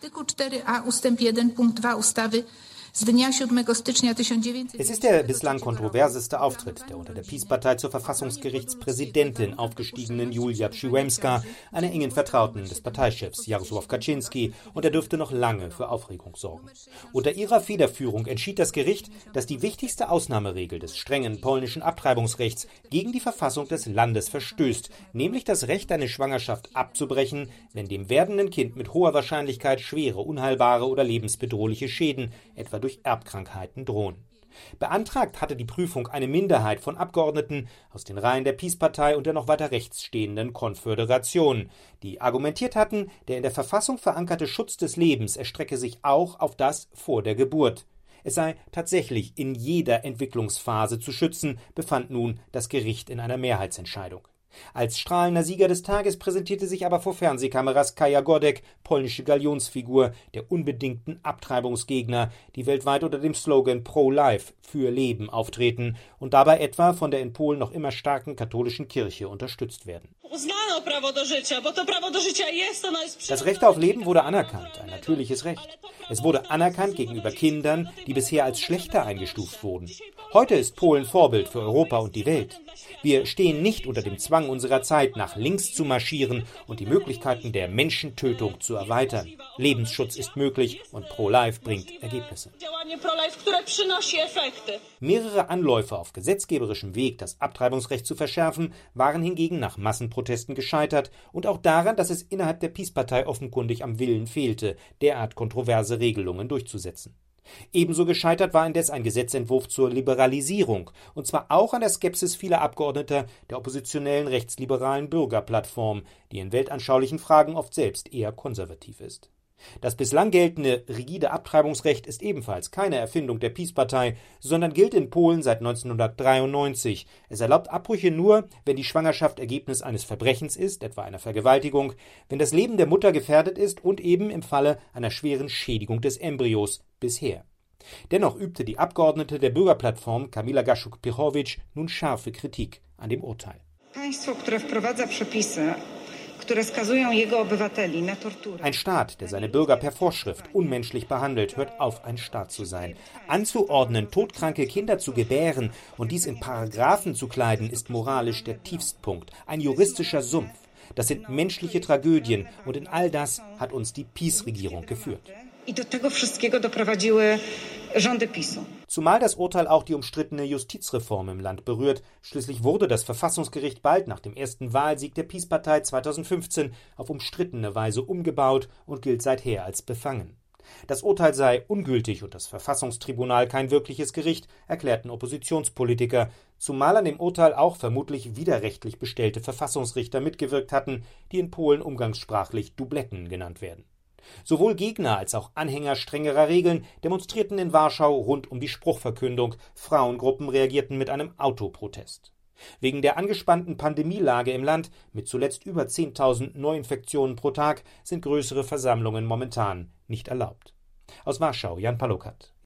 Es ist der bislang kontroverseste Auftritt der unter der PiS-Partei zur Verfassungsgerichtspräsidentin aufgestiegenen Julia Przyłębska, einer engen Vertrauten des Parteichefs Jarosław Kaczyński, und er dürfte noch lange für Aufregung sorgen. Unter ihrer Federführung entschied das Gericht, dass die wichtigste Ausnahmeregel des strengen polnischen Abtreibungsrechts gegen die Verfassung des Landes verstößt, nämlich das Recht, eine Schwangerschaft abzubrechen, wenn dem werdenden Kind mit hoher Wahrscheinlichkeit schwere, unheilbare oder lebensbedrohliche Schäden, etwa durch Erbkrankheiten, drohen. Beantragt hatte die Prüfung eine Minderheit von Abgeordneten aus den Reihen der PiS-Partei und der noch weiter rechts stehenden Konföderation, die argumentiert hatten, der in der Verfassung verankerte Schutz des Lebens erstrecke sich auch auf das vor der Geburt. Es sei tatsächlich in jeder Entwicklungsphase zu schützen, befand nun das Gericht in einer Mehrheitsentscheidung. Als strahlender Sieger des Tages präsentierte sich aber vor Fernsehkameras Kaja Godek, polnische Galionsfigur der unbedingten Abtreibungsgegner, die weltweit unter dem Slogan Pro-Life, für Leben, auftreten und dabei etwa von der in Polen noch immer starken katholischen Kirche unterstützt werden. Das Recht auf Leben wurde anerkannt, ein natürliches Recht. Es wurde anerkannt gegenüber Kindern, die bisher als schlechter eingestuft wurden. Heute ist Polen Vorbild für Europa und die Welt. Wir stehen nicht unter dem Zwang unserer Zeit, nach links zu marschieren und die Möglichkeiten der Menschentötung zu erweitern. Lebensschutz ist möglich und Pro-Life bringt Ergebnisse. Mehrere Anläufe auf gesetzgeberischem Weg, das Abtreibungsrecht zu verschärfen, waren hingegen nach Massenprotesten gescheitert und auch daran, dass es innerhalb der PiS-Partei offenkundig am Willen fehlte, derart kontroverse Regelungen durchzusetzen. Ebenso gescheitert war indes ein Gesetzentwurf zur Liberalisierung, und zwar auch an der Skepsis vieler Abgeordneter der oppositionellen rechtsliberalen Bürgerplattform, die in weltanschaulichen Fragen oft selbst eher konservativ ist. Das bislang geltende rigide Abtreibungsrecht ist ebenfalls keine Erfindung der PiS-Partei, sondern gilt in Polen seit 1993. Es erlaubt Abbrüche nur, wenn die Schwangerschaft Ergebnis eines Verbrechens ist, etwa einer Vergewaltigung, wenn das Leben der Mutter gefährdet ist und eben im Falle einer schweren Schädigung des Embryos bisher. Dennoch übte die Abgeordnete der Bürgerplattform Kamila Gasiuk-Pihowicz nun scharfe Kritik an dem Urteil. Ein Staat, der seine Bürger per Vorschrift unmenschlich behandelt, hört auf, ein Staat zu sein. Anzuordnen, todkranke Kinder zu gebären und dies in Paragraphen zu kleiden, ist moralisch der Tiefstpunkt, ein juristischer Sumpf. Das sind menschliche Tragödien und in all das hat uns die PiS-Regierung geführt. Zumal das Urteil auch die umstrittene Justizreform im Land berührt. Schließlich wurde das Verfassungsgericht bald nach dem ersten Wahlsieg der PiS-Partei 2015 auf umstrittene Weise umgebaut und gilt seither als befangen. Das Urteil sei ungültig und das Verfassungstribunal kein wirkliches Gericht, erklärten Oppositionspolitiker, zumal an dem Urteil auch vermutlich widerrechtlich bestellte Verfassungsrichter mitgewirkt hatten, die in Polen umgangssprachlich Dubletten genannt werden. Sowohl Gegner als auch Anhänger strengerer Regeln demonstrierten in Warschau rund um die Spruchverkündung. Frauengruppen reagierten mit einem Autoprotest. Wegen der angespannten Pandemielage im Land, mit zuletzt über 10.000 Neuinfektionen pro Tag, sind größere Versammlungen momentan nicht erlaubt. Aus Warschau, Jan Palukat.